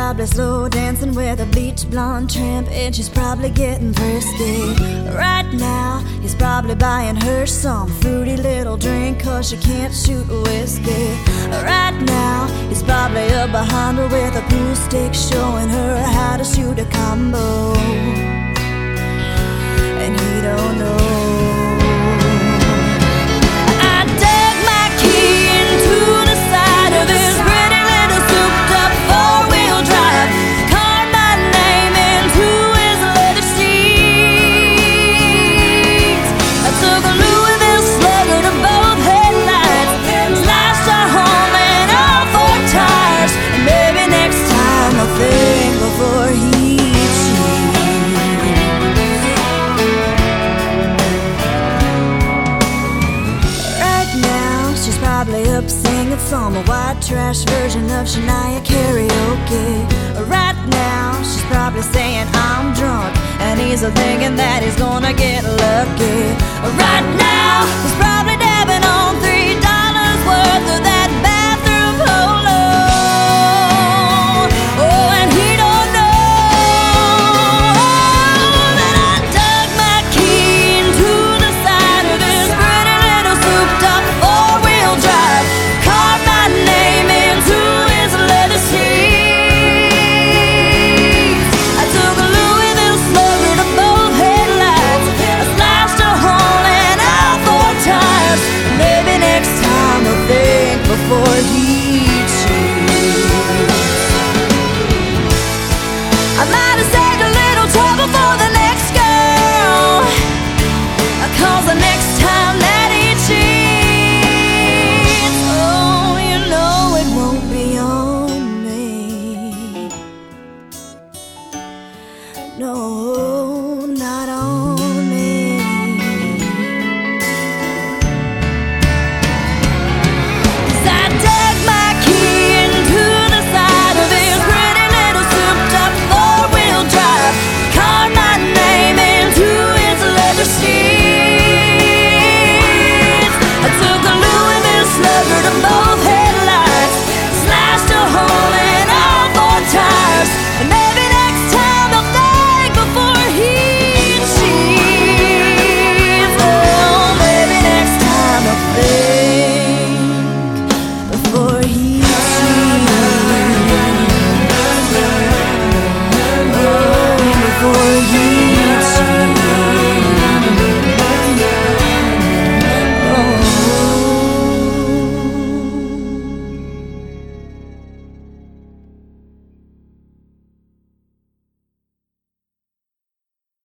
probably slow dancing with a bleach blonde tramp, and she's probably getting frisky. Right now, he's probably buying her some fruity little drink, 'cause she can't shoot whiskey. Right now, he's probably up behind her with a pool stick, showing her how to shoot a combo. And he don't know. Probably up singing some white trash version of Shania karaoke. Right now, she's probably saying I'm drunk, and he's thinking that he's gonna get lucky. Right now, he's probably dabbing on $3 worth of that